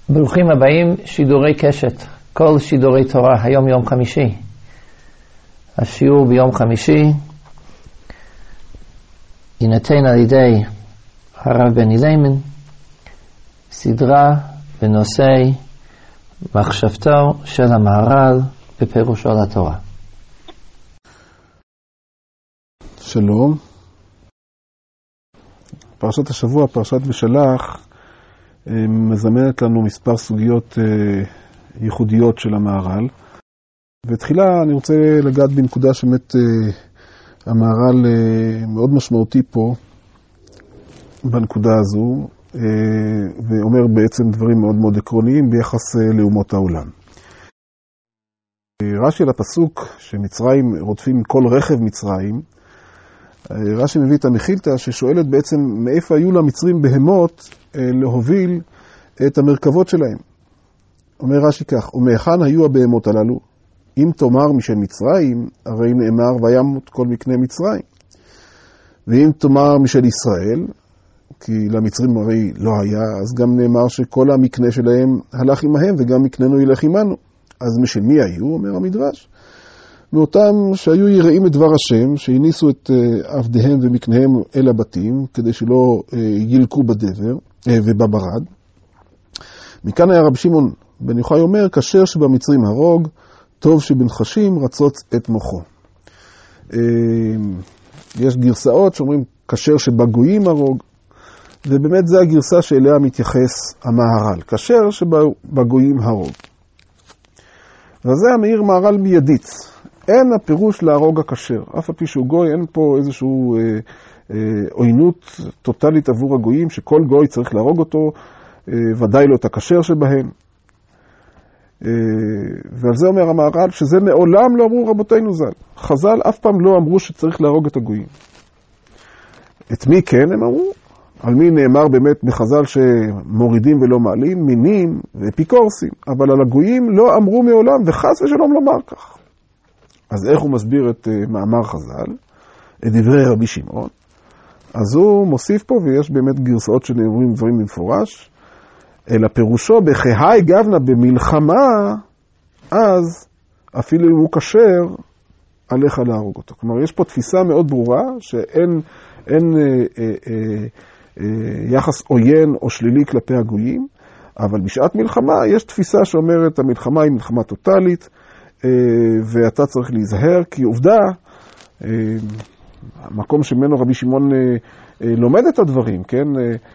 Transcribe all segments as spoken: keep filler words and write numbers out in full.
ברוכים הבאים, שידורי קשת, כל שידורי תורה, היום יום חמישי. השיעור ביום חמישי יינתן על ידי הרב בני ליימן, סדרה בנושא מחשבתו של המהר"ל בפירושו לתורה. שלום. פרשת השבוע, פרשת ושלח, מזמנת לנו מספר סוגיות ייחודיות של המהר"ל. ותחילה אני רוצה לגעת בנקודה שבאמת המהר"ל מאוד משמעותי פה בנקודה הזו, ואומר בעצם דברים מאוד מאוד עקרוניים ביחס לאומות העולם. רש"י לפסוק שמצרים רודפים כל רכב מצרים, רש"י מביא את המחילתא ששואלת בעצם מאיפה היו למצרים בהמות להוביל את המרכבות שלהם. אומר רש"י כך, ומהיכן היו הבהמות הללו? אם תאמר משל מצרים, הרי נאמר וימות כל מקנה מצרים. ואם תאמר משל ישראל, כי למצרים הרי לא היה, אז גם נאמר שכל המקנה שלהם הלך עמהם וגם מקננו ילך עמנו. אז משל מי היו? אומר המדרש. מאותם שהיו יראים את דבר השם, שהניסו את עבדיהם ומקניהם אל הבתים, כדי שלא ילקו בדבר ובברד. מכאן היה רב שמעון בן יוחאי אומר, כשר שבמצרים הרוג, טוב שבנחשים רצוץ את מוחו. יש גרסאות שאומרים, כשר שבגויים הרוג, ובאמת זה הגרסה שאליה מתייחס המהר"ל, כשר שבגויים הרוג. וזה המאיר מהר"ל מיידית. אין הפירוש להרוג הכשר, אף על פי שהוא גוי, אין פה איזשהו אה, אה, עוינות טוטלית עבור הגויים, שכל גוי צריך להרוג אותו, אה, ודאי לא את הכשר שבהם. אה, ועל זה אומר המהר"ל, שזה מעולם לא אמרו רבותינו ז"ל. חז"ל אף פעם לא אמרו שצריך להרוג את הגויים. את מי כן הם אמרו? על מי נאמר באמת בחז"ל שמורידים ולא מעלים? מינים ואפיקורסים. אבל על הגויים לא אמרו מעולם, וחס ושלום לומר כך. אז איך הוא מסביר את uh, מאמר חז"ל, את דברי רבי שמעון? אז הוא מוסיף פה, ויש באמת גרסאות שנאמרים דברים במפורש, אלא פירושו בחי גבנה במלחמה, אז אפילו אם הוא כשר, עליך להרוג אותו. כלומר, יש פה תפיסה מאוד ברורה, שאין אין, אה, אה, אה, אה, יחס עוין או שלילי כלפי הגויים, אבל בשעת מלחמה יש תפיסה שאומרת, המלחמה היא מלחמה טוטלית, ואתה צריך להיזהר, כי עובדה, המקום שמנו רבי שמעון לומד את הדברים, כן?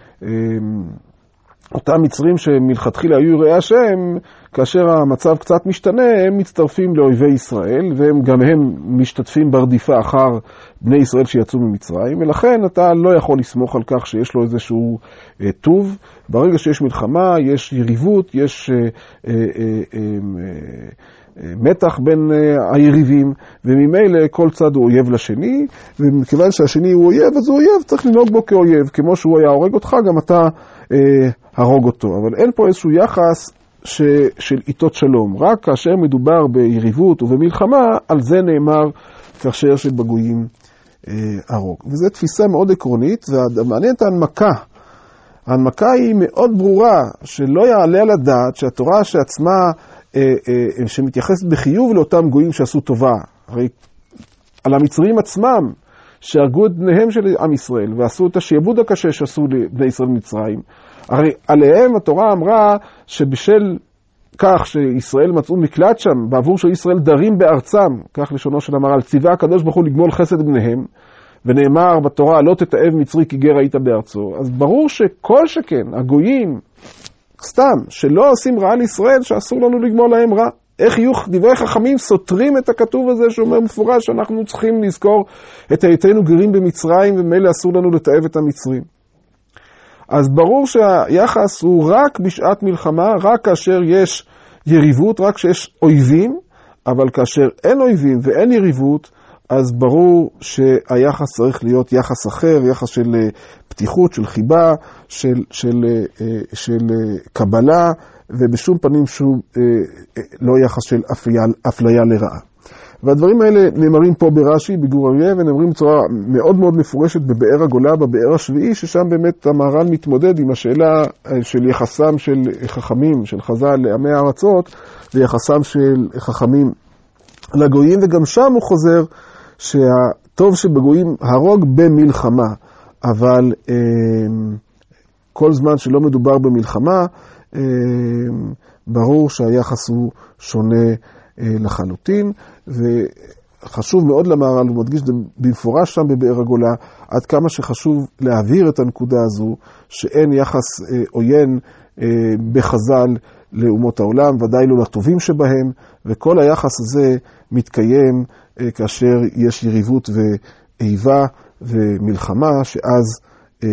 אותם מצרים שמלכתחילה היו יראי השם, כאשר המצב קצת משתנה, הם מצטרפים לאויבי ישראל, והם גם הם משתתפים ברדיפה אחר בני ישראל שיצאו ממצרים, ולכן אתה לא יכול לסמוך על כך שיש לו איזשהו אה, טוב. ברגע שיש מלחמה, יש יריבות, יש אה, אה, אה, אה, מתח בין היריבים, וממילא כל צד הוא אויב לשני, ומכיוון שהשני הוא אויב, אז הוא אויב, צריך לנהוג בו כאויב, כמו שהוא היה הורג אותך, גם אתה אה, הרוג אותו. אבל אין פה איזשהו יחס ש, של עיתות שלום, רק כאשר מדובר ביריבות ובמלחמה, על זה נאמר כאשר שבגויים אה, הרוג. וזו תפיסה מאוד עקרונית, ומעניינת ההנמקה. ההנמקה היא מאוד ברורה, שלא יעלה על הדעת שהתורה שעצמה שמתייחסת בחיוב לאותם גויים שעשו טובה. הרי על המצרים עצמם שהרגו את בניהם של עם ישראל ועשו את השעבוד הקשה שעשו לבני ישראל במצרים, הרי עליהם התורה אמרה שבשל כך שישראל מצאו מקלט שם, בעבור שישראל דרים בארצם, כך לשונו של המהר"ל, ציווה הקדוש ברוך הוא לגמול חסד בניהם, ונאמר בתורה לא תתעב מצרי כי גר היית בארצו. אז ברור שכל שכן הגויים סתם, שלא עושים רע לישראל, שאסור לנו לגמול להם רע. איך יהיו דברי חכמים סותרים את הכתוב הזה שאומר מפורש שאנחנו צריכים לזכור את היותנו גרים במצרים, ומילא אסור לנו לתעב את המצרים. אז ברור שהיחס הוא רק בשעת מלחמה, רק כאשר יש יריבות, רק כשיש אויבים, אבל כאשר אין אויבים ואין יריבות, אז ברור שהיחס צריך להיות יחס אחר, יחס של פתיחות, של חיבה, של, של, של קבלה, ובשום פנים שום לא יחס של אפליה, אפליה לרעה. והדברים האלה נאמרים פה ברש"י, בגור אריה, ונאמרים בצורה מאוד מאוד מפורשת בבאר הגולה, בבאר השביעי, ששם באמת המהר"ל מתמודד עם השאלה של יחסם של חכמים, של חז"ל לעמי הארצות, ויחסם של חכמים לגויים, וגם שם הוא חוזר שהטוב שבגויים הרוג במלחמה, אבל אה, כל זמן שלא מדובר במלחמה, אה, ברור שהיחס הוא שונה אה, לחלוטין, וחשוב מאוד למהר"ל, הוא מדגיש במפורש שם בבאר הגולה, עד כמה שחשוב להבהיר את הנקודה הזו, שאין יחס אה, עוין אה, בחז"ל לאומות העולם, ודאי לא לטובים שבהם, וכל היחס הזה מתקיים אה, כאשר יש יריבות ואיבה ומלחמה, שאז אה,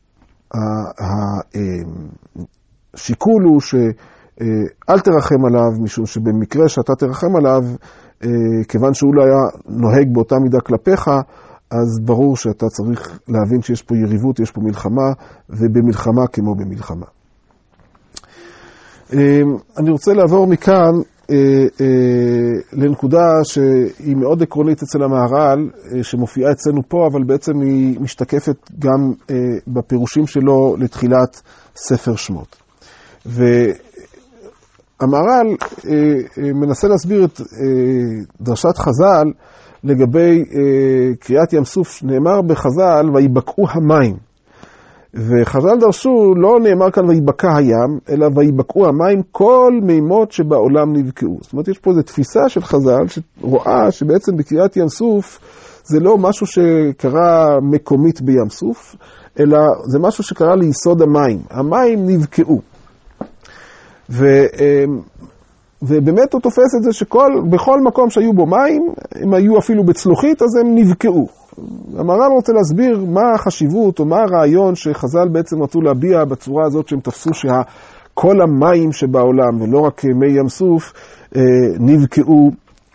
השיקול הוא שאל תרחם עליו, משום שבמקרה שאתה תרחם עליו, כיוון שהוא לא היה נוהג באותה מידה כלפיך, אז ברור שאתה צריך להבין שיש פה יריבות, יש פה מלחמה, ובמלחמה כמו במלחמה. אני רוצה לעבור מכאן לנקודה שהיא מאוד עקרונית אצל המהר"ל, שמופיעה אצלנו פה, אבל בעצם היא משתקפת גם בפירושים שלו לתחילת ספר שמות. והמהר"ל מנסה להסביר את דרשת חז"ל לגבי קריאת ים סוף, נאמר בחז"ל, ויבקעו המים. וחז"ל דרשו, לא נאמר כאן ויבקע הים, אלא ויבקעו המים, כל מימות שבעולם נבקעו. זאת אומרת, יש פה איזו תפיסה של חז"ל, שרואה שבעצם בקריאת ים סוף, זה לא משהו שקרה מקומית בים סוף, אלא זה משהו שקרה ליסוד המים. המים נבקעו. ו, ובאמת הוא תופס את זה שבכל מקום שהיו בו מים, הם היו אפילו בצלוחית, אז הם נבקעו. המהר"ל רוצה להסביר מה החשיבות או מה הרעיון שחז"ל בעצם רצו להביע בצורה הזאת שהם תפסו שכל המים שבעולם ולא רק מי ים סוף נבקעו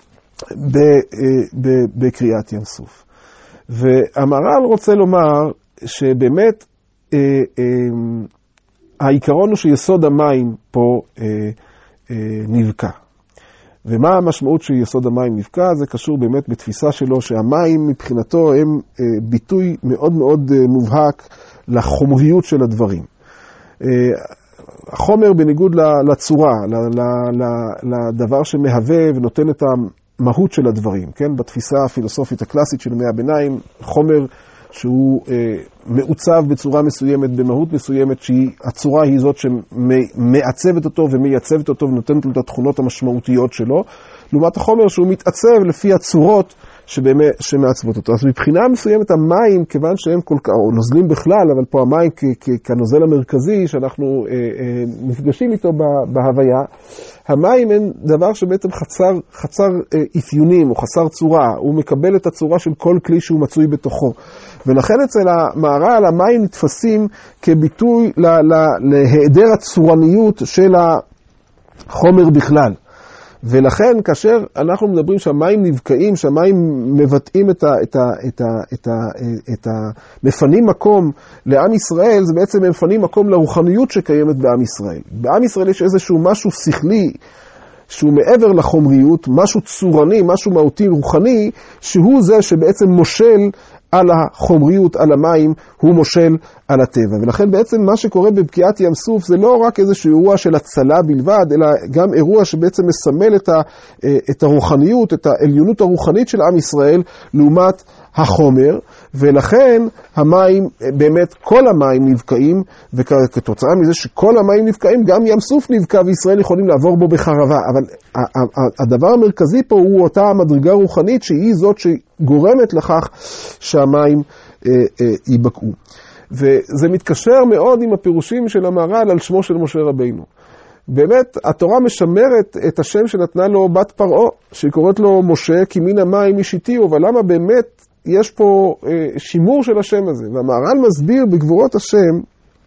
בקריאת ים סוף. והמהר"ל רוצה לומר שבאמת העיקרון הוא שיסוד המים פה נבקע. ומה המשמעות של יסוד המים נבקע? זה קשור באמת בתפיסה שלו שהמים מבחינתו הם ביטוי מאוד מאוד מובהק לחומריות של הדברים. החומר בניגוד לצורה, לדבר שמהווה ונותן את המהות של הדברים, כן? בתפיסה הפילוסופית הקלאסית של ימי הביניים, חומר שהוא מעוצב בצורה מסוימת, במהות מסוימת, שהצורה היא זאת שמעצבת אותו ומייצבת אותו ונותנת לו את התכונות המשמעותיות שלו, לעומת החומר שהוא מתעצב לפי הצורות שבאמת, שמעצבות אותו. אז מבחינה מסוימת המים, כיוון שהם כל כך, או נוזלים בכלל, אבל פה המים כ- כ- כנוזל המרכזי שאנחנו אה, אה, נפגשים איתו בהוויה, המים הם דבר שבעצם חצר, חצר אה, אפיונים או חסר צורה, הוא מקבל את הצורה של כל כלי שהוא מצוי בתוכו. ולכן אצל המהר"ל המים נתפסים כביטוי לה, לה, להיעדר הצורניות של החומר בכלל. ולכן כאשר אנחנו מדברים שהמים נבקעים, שהמים מבטאים את ה, את ה, את ה, את ה, את ה, מפנים מקום לעם ישראל, זה בעצם מפנים מקום לרוחניות שקיימת בעם ישראל. בעם ישראל יש איזשהו משהו שכלי, שהוא מעבר לחומריות, משהו צורני, משהו מהותי רוחני, שהוא זה שבעצם מושל על החומריות, על המים, הוא מושל על הטבע. ולכן בעצם מה שקורה בבקיעת ים סוף זה לא רק איזשהו אירוע של הצלה בלבד, אלא גם אירוע שבעצם מסמל את, ה, את הרוחניות, את העליונות הרוחנית של עם ישראל, לעומת החומר, ולכן המים, באמת כל המים נבקעים, וכתוצאה מזה שכל המים נבקעים, גם ים סוף נבקע וישראל יכולים לעבור בו בחרבה. אבל הדבר המרכזי פה הוא אותה המדרגה רוחנית, שהיא זאת שגורמת לכך שהמים ייבקעו. וזה מתקשר מאוד עם הפירושים של המהר"ל על שמו של משה רבינו. באמת, התורה משמרת את השם שנתנה לו בת פרעה, שקוראת לו משה, כי מן המים ישיתיהו, אבל למה באמת יש פה אה, שימור של השם הזה? והמהר"ל מסביר בגבורות השם,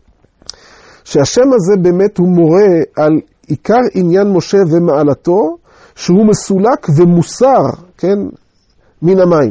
שהשם הזה באמת הוא מורה על עיקר עניין משה ומעלתו, שהוא מסולק ומוסר, כן, מן המים.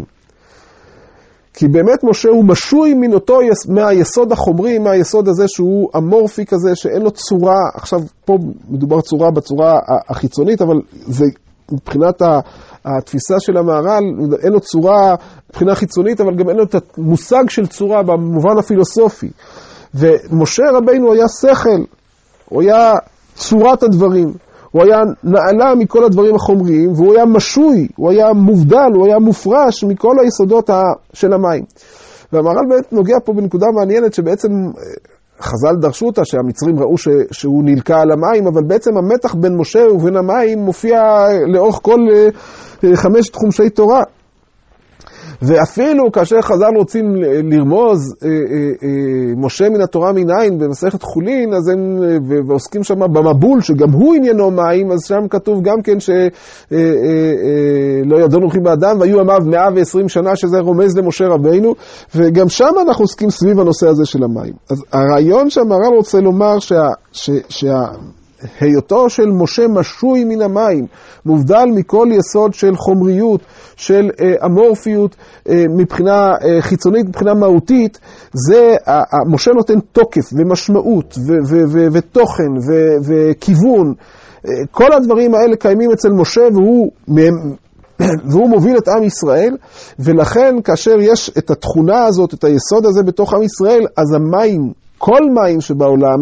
כי באמת משה הוא משוי מן אותו, מהיסוד החומרי, מהיסוד הזה שהוא אמורפי כזה, שאין לו צורה, עכשיו פה מדובר צורה בצורה החיצונית, אבל זה מבחינת התפיסה של המהר"ל, אין לו צורה מבחינה חיצונית, אבל גם אין לו את המושג של צורה במובן הפילוסופי. ומשה רבינו היה שכל, הוא היה צורת הדברים, הוא היה נעלה מכל הדברים החומריים, והוא היה משוי, הוא היה מובדל, הוא היה מופרש מכל היסודות של המים. והמהר"ל באמת נוגע פה בנקודה מעניינת שבעצם חז"ל דרשו אותה, שהמצרים ראו ש, שהוא נלקה על המים, אבל בעצם המתח בין משה ובין המים מופיע לאורך כל חמש חומשי תורה. ואפילו כאשר חז"ל רוצים לרמוז משה מן התורה מנין במסכת חולין, אז הם ועוסקים שם במבול שגם הוא עניינו מים, אז שם כתוב גם כן שלא ידענו הולכים באדם והיו עמיו מאה ועשרים שנה, שזה רומז למשה רבינו, וגם שם אנחנו עוסקים סביב הנושא הזה של המים. אז הרעיון שהמהר"ל רוצה לומר שה, שה, שה היותו של משה משוי מן המים, מובדל מכל יסוד של חומריות, של אה, אמורפיות, אה, מבחינה אה, חיצונית, מבחינה מהותית, זה, אה, משה נותן תוקף ומשמעות ו- ו- ו- ותוכן ו- וכיוון. אה, כל הדברים האלה קיימים אצל משה, והוא, והוא מוביל את עם ישראל, ולכן כאשר יש את התכונה הזאת, את היסוד הזה בתוך עם ישראל, אז המים, כל מים שבעולם,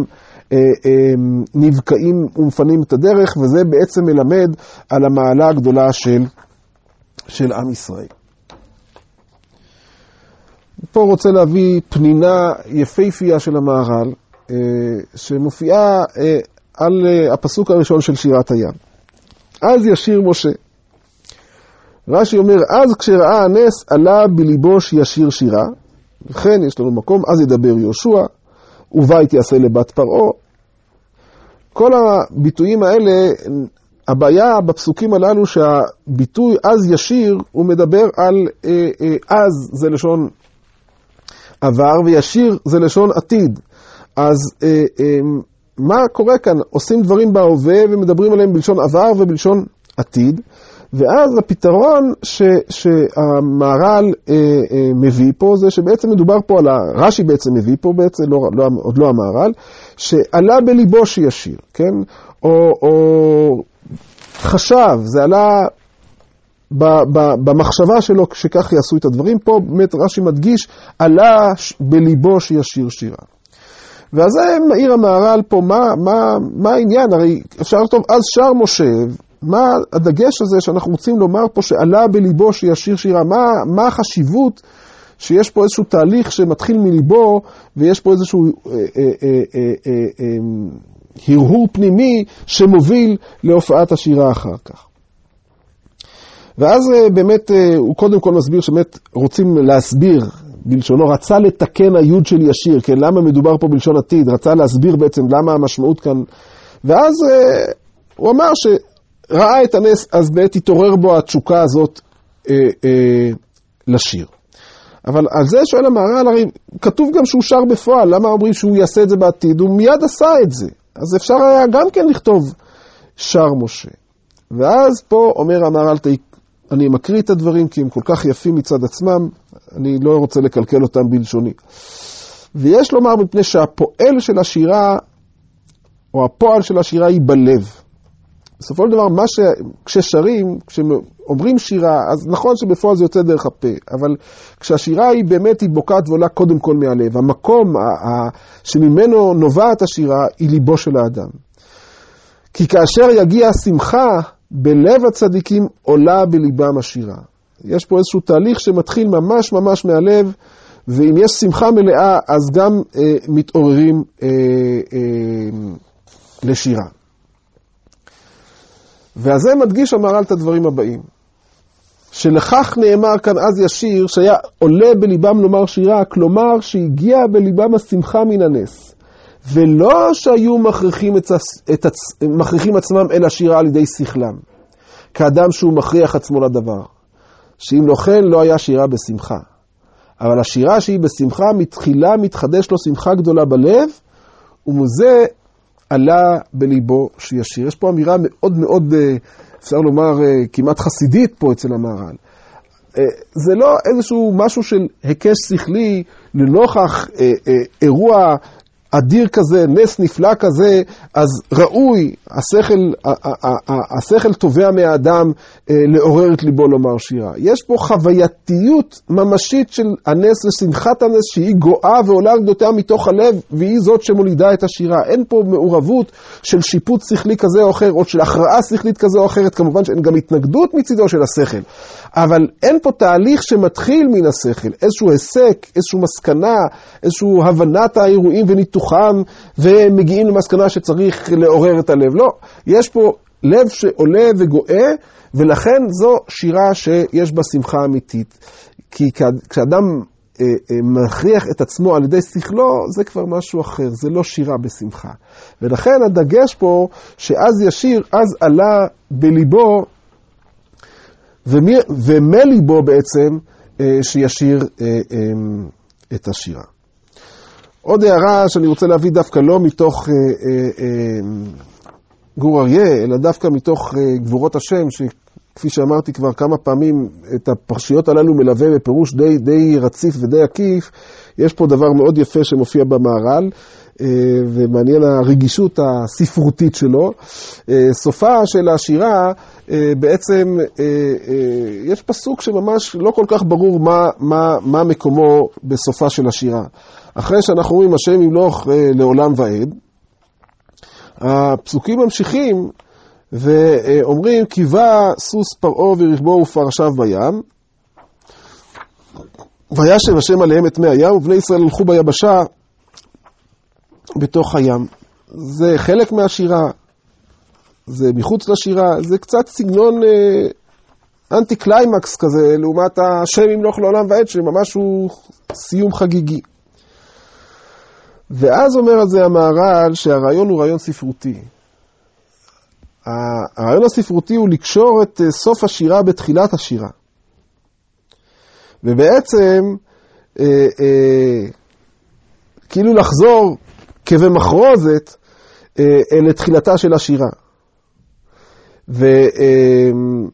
נבקעים ומפנים את הדרך, וזה בעצם מלמד על המעלה הגדולה של, של עם ישראל. פה רוצה להביא פנינה יפהפייה של המהר"ל, שמופיעה על הפסוק הראשון של שירת הים. אז ישיר משה. רש"י אומר, אז כשראה הנס עלה בליבו שישיר שירה, וכן יש לנו מקום, אז ידבר יהושע, ובית יעשה לבת פרעה. כל הביטויים האלה, הבעיה בפסוקים הללו שהביטוי אז ישיר, הוא מדבר על אה, אה, אז זה לשון עבר, וישיר זה לשון עתיד. אז אה, אה, מה קורה כאן? עושים דברים בהווה ומדברים עליהם בלשון עבר ובלשון עתיד, ואז הפתרון ש, שהמהר"ל אה, אה, מביא פה זה שבעצם מדובר פה על, רש"י בעצם מביא פה בעצם, לא, לא, עוד לא המהר"ל, שעלה בליבו שישיר, כן? או, או חשב, זה עלה ב, ב, במחשבה שלו שכך יעשו את הדברים. פה באמת רש"י מדגיש, עלה בליבו שישיר שירה. ואז זה מעיר המהר"ל פה, מה, מה, מה העניין? הרי אפשר לכתוב, אז שר משה, מה הדגש הזה שאנחנו רוצים לומר פה שעלה בליבו שישיר שירה? מה, מה החשיבות שיש פה איזשהו תהליך שמתחיל מליבו, ויש פה איזשהו אה, אה, אה, אה, אה, אה, הרהור פנימי שמוביל להופעת השירה אחר כך. ואז אה, באמת אה, הוא קודם כל מסביר שבאמת רוצים להסביר בלשונו, רצה לתקן היוד של ישיר, כן? למה מדובר פה בלשון עתיד? רצה להסביר בעצם למה המשמעות כאן. ואז אה, הוא אמר ש... ראה את הנס, אז בעת התעורר בו התשוקה הזאת אה, אה, לשיר. אבל על זה שואל המהר"ל, הרי כתוב גם שהוא שר בפועל, למה אומרים שהוא יעשה את זה בעתיד? הוא מיד עשה את זה. אז אפשר היה גם כן לכתוב שר משה. ואז פה אומר המהר"ל, אני מקריא את הדברים כי הם כל כך יפים מצד עצמם, אני לא רוצה לקלקל אותם בלשוני. ויש לומר מפני שהפועל של השירה, או הפועל של השירה היא בלב. בסופו של דבר, מה ש... כששרים, כשאומרים שירה, אז נכון שבפועל זה יוצא דרך הפה, אבל כשהשירה היא באמת, היא בוקעת ועולה קודם כל מהלב. המקום ה... ה... שממנו נובעת השירה היא ליבו של האדם. כי כאשר יגיע השמחה, בלב הצדיקים עולה בליבם השירה. יש פה איזשהו תהליך שמתחיל ממש ממש מהלב, ואם יש שמחה מלאה, אז גם אה, מתעוררים אה, אה, לשירה. ועל זה מדגיש המהר"ל את הדברים הבאים. שלכך נאמר כאן אז ישיר, שהיה עולה בליבם לומר שירה, כלומר שהגיע בליבם השמחה מן הנס. ולא שהיו מכריחים, את, את, מכריחים עצמם אל השירה על ידי שכלם. כאדם שהוא מכריח עצמו לדבר. שאם לא כן לא היה שירה בשמחה. אבל השירה שהיא בשמחה, מתחילה מתחדש לו שמחה גדולה בלב, ומזה עלה בליבו שישיר. יש פה אמירה מאוד מאוד, אפשר לומר, כמעט חסידית פה אצל המהר"ל. זה לא איזשהו משהו של היקש שכלי לנוכח אירוע אדיר כזה, נס נפלא כזה, אז ראוי, השכל, השכל תובע מהאדם לעורר את ליבו לומר שירה. יש פה חווייתיות ממשית של הנס ושמחת הנס שהיא גואה ועולה גדותיה מתוך הלב, והיא זאת שמולידה את השירה. אין פה מעורבות של שיפוט שכלי כזה או אחר, או של הכרעה שכלית כזה או אחרת, כמובן שאין גם התנגדות מצידו של השכל. אבל אין פה תהליך שמתחיל מן השכל, איזשהו היסק, איזשהו מסקנה, איזשהו הבנת האירועים וניתוחם, ומגיעים למסקנה שצריך לעורר את הלב. לא, יש פה לב שעולה וגואה, ולכן זו שירה שיש בה שמחה אמיתית. כי כשאדם אה, אה, מכריח את עצמו על ידי שכלו, זה כבר משהו אחר, זה לא שירה בשמחה. ולכן הדגש פה, שאז ישיר, אז עלה בליבו, ומי, ומליבו בעצם, אה, שישיר אה, אה, את השירה. עוד הערה שאני רוצה להביא דווקא לא מתוך אה, אה, אה, גור אריה, אלא דווקא מתוך אה, גבורות השם, שכפי שאמרתי כבר כמה פעמים, את הפרשיות הללו מלווה בפירוש די, די רציף ודי עקיף. יש פה דבר מאוד יפה שמופיע במהר"ל, אה, ומעניין הרגישות הספרותית שלו. אה, סופה של השירה, אה, בעצם אה, אה, יש פסוק שממש לא כל כך ברור מה, מה, מה מקומו בסופה של השירה. אחרי שאנחנו רואים השם ימלוך אה, לעולם ועד, הפסוקים ממשיכים ואומרים, קיווה סוס פרעה ורכבו ופרשיו בים, וישב השם עליהם את מי הים, ובני ישראל הלכו ביבשה בתוך הים. זה חלק מהשירה, זה מחוץ לשירה, זה קצת סגנון אה, אנטי קליימקס כזה, לעומת השם ימלוך לעולם ועד, שממש הוא סיום חגיגי. ואז אומר על זה המהר"ל שהרעיון הוא רעיון ספרותי. הרעיון הספרותי הוא לקשור את סוף השירה בתחילת השירה. ובעצם אה, אה, כאילו לחזור כבמחרוזת אה, אל תחילתה של השירה. ו, אה,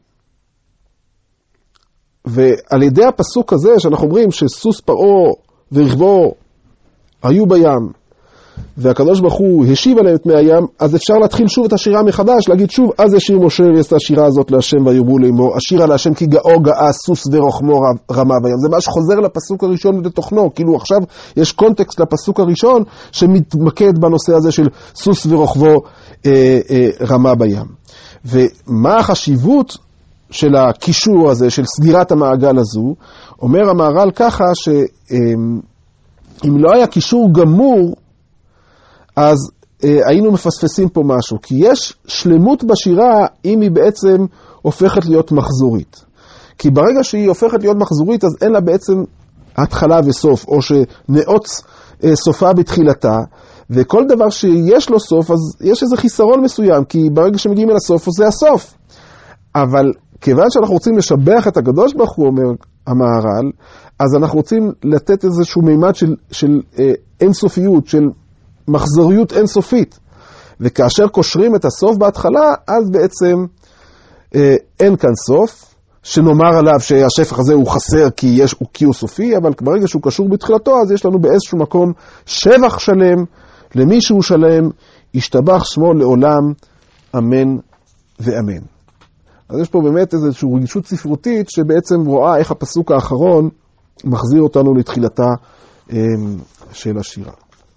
ועל ידי הפסוק הזה שאנחנו אומרים שסוס פרעה ורכבו היו בים, והקדוש ברוך הוא השיב עליהם את מי הים, אז אפשר להתחיל שוב את השירה מחדש, להגיד שוב, אז ישיר משה ועשתה השירה הזאת להשם ויאמרו לאמור, השירה להשם כי גאו גאה סוס ורוחמו רמה בים. זה מה שחוזר לפסוק הראשון לתוכנו, כאילו עכשיו יש קונטקסט לפסוק הראשון שמתמקד בנושא הזה של סוס ורוחבו אה, אה, רמה בים. ומה החשיבות של הקישור הזה, של סגירת המעגל הזו? אומר המהר"ל ככה ש... אה, אם לא היה קישור גמור, אז אה, היינו מפספסים פה משהו. כי יש שלמות בשירה אם היא בעצם הופכת להיות מחזורית. כי ברגע שהיא הופכת להיות מחזורית, אז אין לה בעצם התחלה וסוף, או שנעוץ אה, סופה בתחילתה, וכל דבר שיש לו סוף, אז יש איזה חיסרון מסוים, כי ברגע שמגיעים אל הסוף, אז זה הסוף. אבל כיוון שאנחנו רוצים לשבח את הקדוש ברוך הוא, אומר המהר"ל, אז אנחנו רוצים לתת איזשהו מימד של, של אה, אינסופיות, של מחזוריות אינסופית. וכאשר קושרים את הסוף בהתחלה, אז בעצם אה, אין כאן סוף, שנאמר עליו שהשפך הזה הוא חסר כי, יש, כי הוא סופי, אבל ברגע שהוא קשור בתחילתו, אז יש לנו באיזשהו מקום שבח שלם, למי שהוא שלם, ישתבח שמו לעולם, אמן ואמן. אז יש פה באמת איזושהי רגישות ספרותית שבעצם רואה איך הפסוק האחרון מחזיר אותנו לתחילתה של השירה.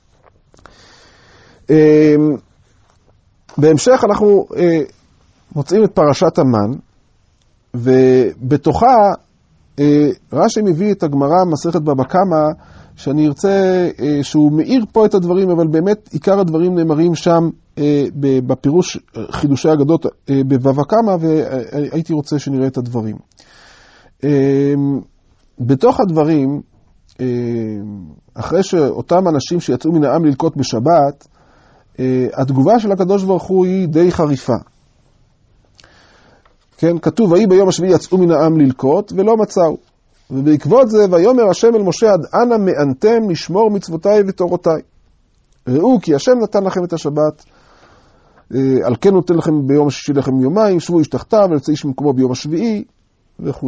בהמשך אנחנו מוצאים את פרשת המן, ובתוכה רש"י מביא את הגמרא מסכת בבא קמא, שאני ארצה שהוא מאיר פה את הדברים, אבל באמת עיקר הדברים נאמרים שם בפירוש חידושי אגדות בבבא קמא, והייתי רוצה שנראה את הדברים. בתוך הדברים, אחרי שאותם אנשים שיצאו מן העם ללקוט בשבת, התגובה של הקדוש ברוך הוא היא די חריפה. כן, כתוב, ויהי ביום השביעי יצאו מן העם ללקוט ולא מצאו. ובעקבות זה, ויאמר השם אל משה, עד אנה מענתם לשמור מצוותיי ותורותיי. ראו כי השם נתן לכם את השבת, על כן נותן לכם ביום השישי לכם יומיים, שבו איש תחתיו ולצא איש ממקומו ביום השביעי וכו'.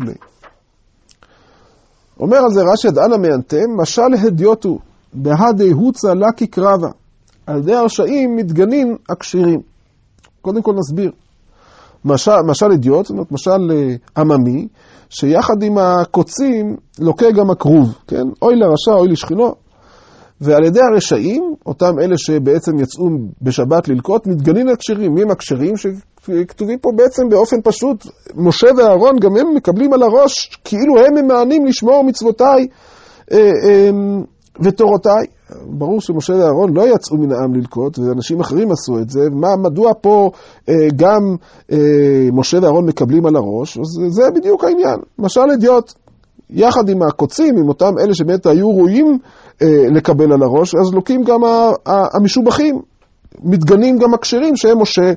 אומר על זה רש"י, עד אנה מענתם, משל הדיוטו, בהדי הוצא לקי קרבה. על ידי הרשעים מתגנים הכשרים. קודם כל נסביר. משל, משל אידיוט, זאת אומרת, משל עממי, שיחד עם הקוצים לוקה גם הכרוב, כן? אוי לרשע, אוי לשכינו. ועל ידי הרשעים, אותם אלה שבעצם יצאו בשבת ללקוט, מתגנים הכשרים. מי הם הכשרים? שכתובים פה בעצם באופן פשוט, משה ואהרון גם הם מקבלים על הראש, כאילו הם ממענים לשמור מצוותיי אה, אה, ותורותיי. ברור שמשה ואהרון לא יצאו מן העם ללקוט, ואנשים אחרים עשו את זה. מה, מדוע פה אה, גם אה, משה ואהרון מקבלים על הראש? אז זה בדיוק העניין. משל אידיוט, יחד עם הקוצים, עם אותם אלה שבאמת היו ראויים אה, לקבל על הראש, אז לוקים גם המשובחים, מתגנים גם הכשרים שהם משה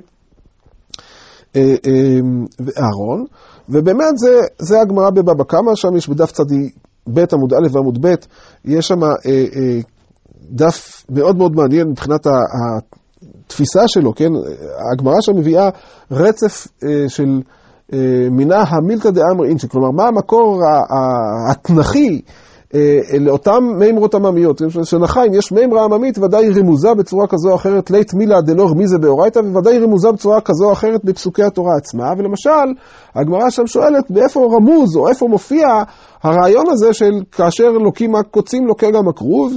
אה, אה, ואהרון. ובאמת זה, זה הגמרא בבבא קמא, שם יש בדף צדי ב' עמוד א' ועמוד ב', יש שם אה, אה, דף מאוד מאוד מעניין מבחינת התפיסה שלו, כן? הגמרא שם מביאה רצף אה, של אה, מינה המילתא דאמר אינשי, כלומר מה המקור התנכי אה, לאותם מימרות עממיות. שנחיים יש מימרה עממית ודאי רמוזה בצורה כזו או אחרת, לית מילה דלא רמיזה באורייתא, וודאי רמוזה בצורה כזו או אחרת בפסוקי התורה עצמה. ולמשל, הגמרא שם שואלת באיפה רמוז או איפה מופיע הרעיון הזה של כאשר לוקים הקוצים לוקה גם הכרוב,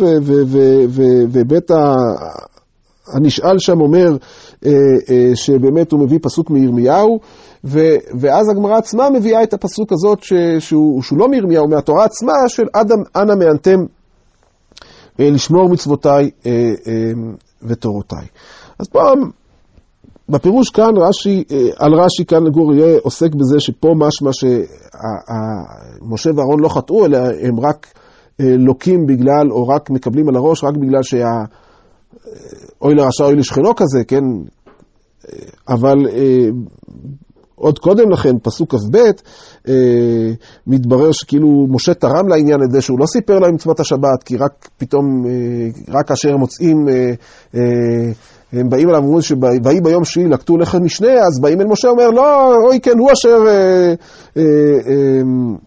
ובית הנשאל שם אומר שבאמת הוא מביא פסוק מירמיהו, ואז הגמרא עצמה מביאה את הפסוק הזאת שהוא לא מירמיהו, מהתורה עצמה, של אדם אנא מענתם לשמור מצוותיי ותורותיי. אז פעם בפירוש כאן, רש"י, על רש"י כאן גור יהיה עוסק בזה שפה משמע שמשה ואהרון לא חטאו, אלא הם רק לוקים בגלל, או רק מקבלים על הראש, רק בגלל שה... אוי לרשע, אוי לשכנו כזה, כן? אבל עוד קודם לכן, פסוק כ"ב, מתברר שכאילו משה תרם לעניין הזה שהוא לא סיפר להם מצוות השבת, כי רק פתאום, רק כאשר מוצאים... הם באים אליו ואומרים שבאי ביום שביעי לקטו לחם משנה, אז באים אל משה ואומר, לא, אוי כן, הוא אשר אה, אה, אה,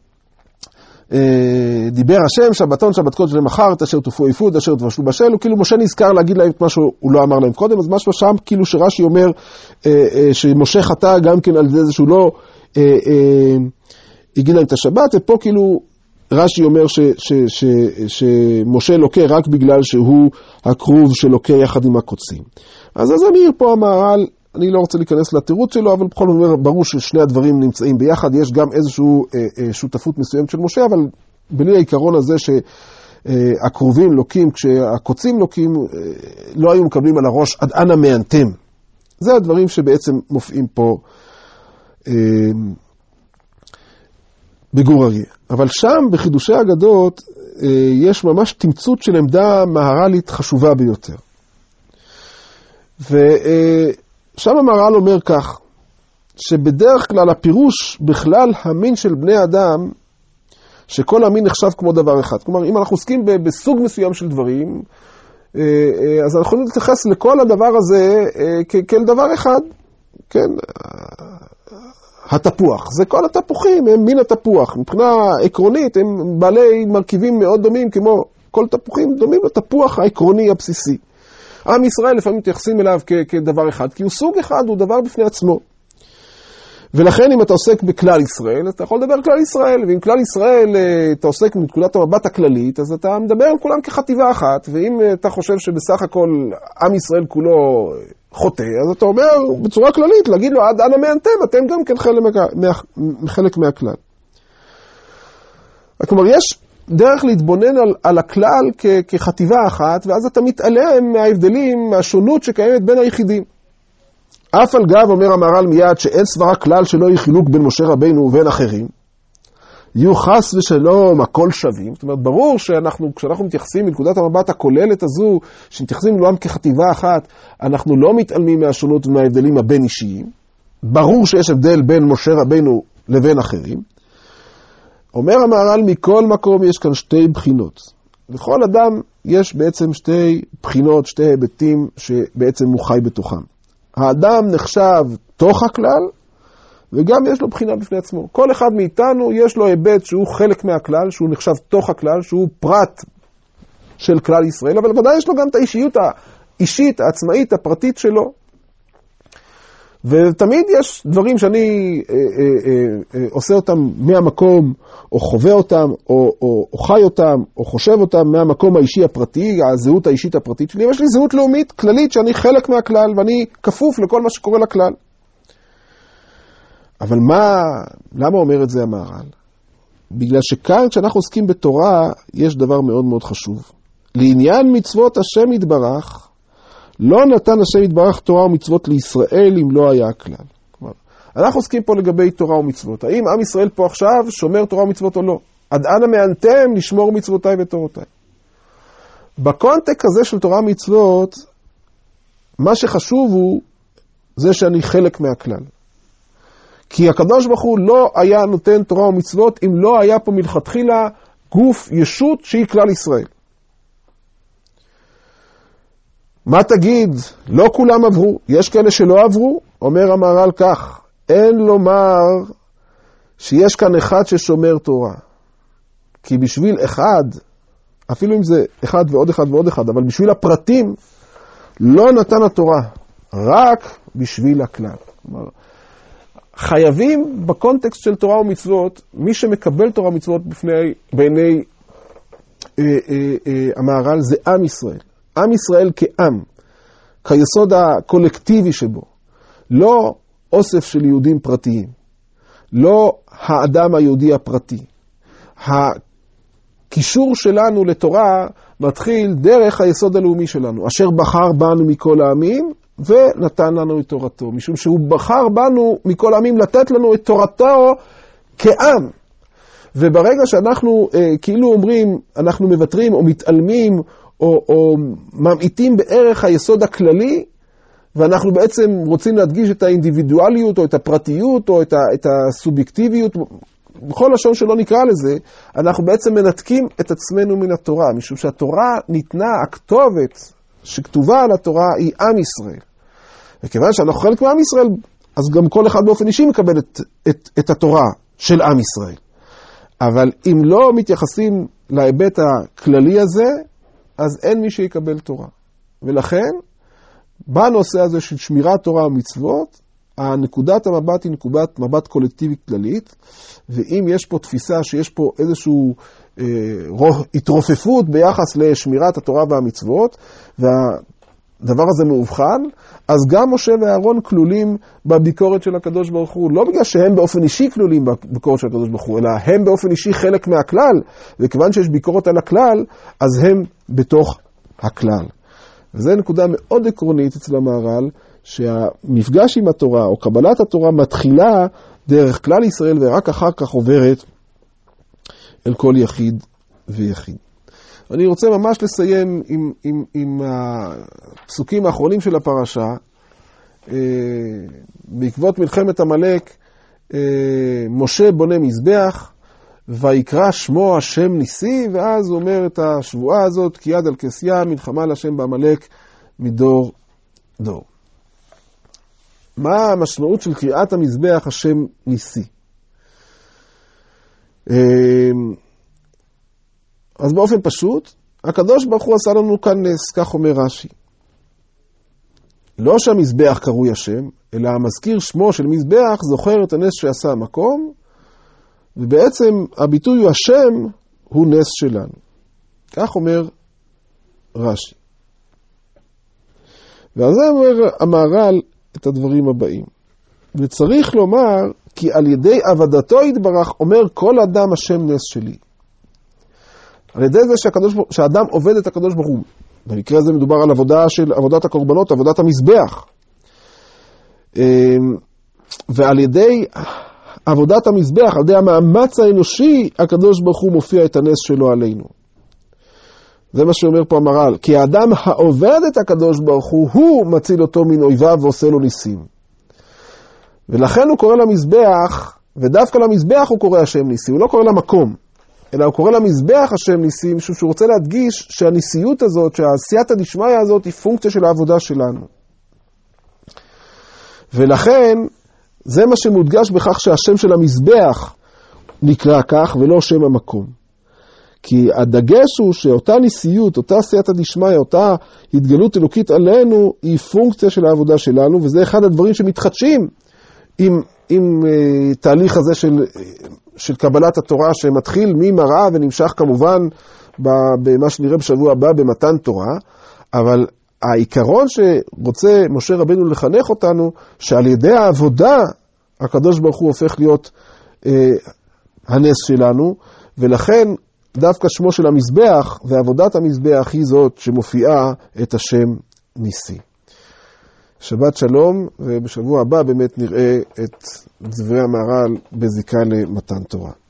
אה, דיבר השם, שבתון, שבת קודש למחר, אשר תופו יפוד, אשר תבשלו בשל, וכאילו משה נזכר להגיד להם את מה שהוא לא אמר להם קודם, אז משהו שם כאילו שרש"י אומר אה, אה, שמשה חטא גם כן על זה שהוא לא אה, אה, הגיד להם את השבת, ופה כאילו רש"י אומר ש, ש, ש, שמשה לוקה רק בגלל שהוא הכרוב שלוקה יחד עם הקוצים. אז אז אני פה המהר"ל, אני לא רוצה להיכנס לתירוץ שלו, אבל בכל זאת ברור ששני הדברים נמצאים ביחד, יש גם איזושהי אה, אה, שותפות מסוימת של משה, אבל בלי העיקרון הזה שהקרובים לוקים, כשהקוצים לוקים, אה, לא היו מקבלים על הראש עד אנא מענתם. זה הדברים שבעצם מופיעים פה אה, בגור אריה. אבל שם, בחידושי האגדות, יש ממש תמצות של עמדה מהר"לית חשובה ביותר. ושם המהר"ל אומר כך, שבדרך כלל הפירוש בכלל המין של בני אדם, שכל המין נחשב כמו דבר אחד. כלומר, אם אנחנו עוסקים בסוג מסוים של דברים, אז אנחנו יכולים להתייחס לכל הדבר הזה כאל דבר אחד. כן, התפוח. זה כל התפוחים, הם מין התפוח. מבחינה עקרונית, הם בעלי מרכיבים מאוד דומים, כמו כל תפוחים דומים לתפוח העקרוני הבסיסי. עם ישראל לפעמים מתייחסים אליו כ- כדבר אחד, כי הוא סוג אחד, הוא דבר בפני עצמו. ולכן אם אתה עוסק בכלל ישראל, אתה יכול לדבר כלל ישראל, ואם כלל ישראל אתה עוסק מנקודת המבט הכללית, אז אתה מדבר על כולם כחטיבה אחת, ואם אתה חושב שבסך הכל עם ישראל כולו חוטא, אז אתה אומר בצורה כללית, להגיד לו עד אנא מענתם, אתם גם כן חלק, מה, חלק מהכלל. כלומר, יש דרך להתבונן על, על הכלל כ, כחטיבה אחת, ואז אתה מתעלם מההבדלים, מהשונות שקיימת בין היחידים. אף על גב אומר המהר"ל מיד שאין סברה כלל שלא יהיה חילוק בין משה רבינו ובין אחרים. יהיו חס ושלום הכל שווים. זאת אומרת, ברור שאנחנו, כשאנחנו מתייחסים מנקודת המבט הכוללת הזו, שמתייחסים לעם כחטיבה אחת, אנחנו לא מתעלמים מהשונות ומההבדלים הבין אישיים. ברור שיש הבדל בין משה רבינו לבין אחרים. אומר המהר"ל מכל מקום יש כאן שתי בחינות. לכל אדם יש בעצם שתי בחינות, שתי היבטים שבעצם הוא חי בתוכם. האדם נחשב תוך הכלל, וגם יש לו בחינה בפני עצמו. כל אחד מאיתנו יש לו היבט שהוא חלק מהכלל, שהוא נחשב תוך הכלל, שהוא פרט של כלל ישראל, אבל ודאי יש לו גם את האישיות האישית, העצמאית, הפרטית שלו. ותמיד יש דברים שאני אה, אה, אה, עושה אותם מהמקום, או חווה אותם, או, או, או חי אותם, או חושב אותם מהמקום האישי הפרטי, הזהות האישית הפרטית שלי. יש לי זהות לאומית, כללית, שאני חלק מהכלל, ואני כפוף לכל מה שקורה לכלל. אבל מה, למה אומר את זה המהר"ל? בגלל שכאן, כשאנחנו עוסקים בתורה, יש דבר מאוד מאוד חשוב. לעניין מצוות השם יתברך, לא נתן השם יתברך תורה ומצוות לישראל אם לא היה הכלל. כלומר, אנחנו עוסקים פה לגבי תורה ומצוות. האם עם ישראל פה עכשיו שומר תורה ומצוות או לא? עד אנה מענתם לשמור מצוותיי ותורותיי. בקונטקסט הזה של תורה ומצוות, מה שחשוב הוא זה שאני חלק מהכלל. כי הקדוש ברוך הוא לא היה נותן תורה ומצוות אם לא היה פה מלכתחילה גוף ישות שהיא כלל ישראל. מה תגיד? לא כולם עברו. יש כאלה שלא עברו. אומר המהר"ל כך, אין לומר שיש כאן אחד ששומר תורה. כי בשביל אחד, אפילו אם זה אחד ועוד אחד ועוד אחד, אבל בשביל הפרטים, לא נתן התורה, רק בשביל הכלל. כלומר, חייבים בקונטקסט של תורה ומצוות, מי שמקבל תורה ומצוות בפני, בעיני אה, אה, אה, המהר"ל זה עם ישראל. עם ישראל כעם, כיסוד הקולקטיבי שבו, לא אוסף של יהודים פרטיים, לא האדם היהודי הפרטי. הקישור שלנו לתורה מתחיל דרך היסוד הלאומי שלנו, אשר בחר בנו מכל העמים ונתן לנו את תורתו, משום שהוא בחר בנו מכל העמים לתת לנו את תורתו כעם. וברגע שאנחנו אה, כאילו אומרים, אנחנו מבטרים או מתעלמים, או, או ממעיטים בערך היסוד הכללי, ואנחנו בעצם רוצים להדגיש את האינדיבידואליות, או את הפרטיות, או את, ה, את הסובייקטיביות, בכל לשון שלא נקרא לזה, אנחנו בעצם מנתקים את עצמנו מן התורה, משום שהתורה ניתנה, הכתובת שכתובה על התורה היא עם ישראל. וכיוון שאנחנו חלק מעם ישראל, אז גם כל אחד באופן אישי מקבל את, את, את התורה של עם ישראל. אבל אם לא מתייחסים להיבט הכללי הזה, אז אין מי שיקבל תורה. ולכן, בנושא הזה של שמירת תורה ומצוות, הנקודת המבט היא נקודת מבט קולקטיבית כללית, ואם יש פה תפיסה שיש פה איזשהו אה, התרופפות ביחס לשמירת התורה והמצוות, והדבר הזה מאובחן, אז גם משה ואהרון כלולים בביקורת של הקדוש ברוך הוא, לא בגלל שהם באופן אישי כלולים בביקורת של הקדוש ברוך הוא, אלא הם באופן אישי חלק מהכלל, וכיוון שיש ביקורת על הכלל, אז הם בתוך הכלל. וזו נקודה מאוד עקרונית אצל המהר"ל, שהמפגש עם התורה או קבלת התורה מתחילה דרך כלל ישראל ורק אחר כך עוברת אל כל יחיד ויחיד. אני רוצה ממש לסיים עם, עם, עם הפסוקים האחרונים של הפרשה. בעקבות מלחמת עמלק, משה בונה מזבח, ויקרא שמו השם ניסי, ואז הוא אומר את השבועה הזאת, כי יד על כסיה, מלחמה להשם בעמלק מדור דור. מה המשמעות של קריאת המזבח השם ניסי? אז באופן פשוט, הקדוש ברוך הוא עשה לנו כאן נס, כך אומר רש"י. לא שהמזבח קרוי השם, אלא המזכיר שמו של מזבח זוכר את הנס שעשה המקום, ובעצם הביטוי הוא השם הוא נס שלנו. כך אומר רש"י. ועל זה אומר המהר"ל את הדברים הבאים. וצריך לומר כי על ידי עבדתו יתברך אומר כל אדם השם נס שלי. על ידי זה שהקדוש, שהאדם עובד את הקדוש ברוך הוא. במקרה הזה מדובר על עבודה של עבודת הקורבנות, עבודת המזבח. ועל ידי עבודת המזבח, על ידי המאמץ האנושי, הקדוש ברוך הוא מופיע את הנס שלו עלינו. זה מה שאומר פה המהר"ל. כי האדם העובד את הקדוש ברוך הוא, הוא מציל אותו מן אויביו ועושה לו ניסים. ולכן הוא קורא למזבח, ודווקא למזבח הוא קורא השם ניסי, הוא לא קורא למקום, אלא הוא קורא למזבח השם ניסים, משום שהוא רוצה להדגיש שהניסיות הזאת, שהעשייתא דשמיא הזאת היא פונקציה של העבודה שלנו. ולכן, זה מה שמודגש בכך שהשם של המזבח נקרא כך ולא שם המקום. כי הדגש הוא שאותה ניסיות, אותה סייעתא דשמיא, אותה התגלות אלוקית עלינו, היא פונקציה של העבודה שלנו, וזה אחד הדברים שמתחדשים עם, עם uh, תהליך הזה של, של קבלת התורה, שמתחיל ממראה ונמשך כמובן במה שנראה בשבוע הבא במתן תורה, אבל העיקרון שרוצה משה רבנו לחנך אותנו, שעל ידי העבודה הקדוש ברוך הוא הופך להיות אה, הנס שלנו, ולכן דווקא שמו של המזבח ועבודת המזבח היא זאת שמופיעה את השם ניסי. שבת שלום, ובשבוע הבא באמת נראה את דברי המהר"ל בזיקה למתן תורה.